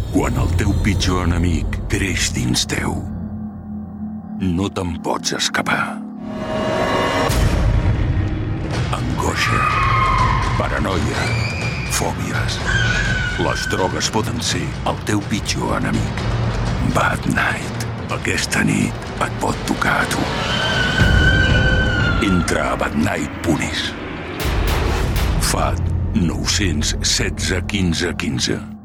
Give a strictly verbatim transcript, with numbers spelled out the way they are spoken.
Quan el teu pitjor enemic creix dins teu, no te'n pots escapar. Angoixa, paranoia, fòbies. Les drogues poden ser el teu pitjor enemic. Bad Night. Aquesta nit et pot tocar a tu. Entra a bad night punt is. F A T nou setze quinze quinze.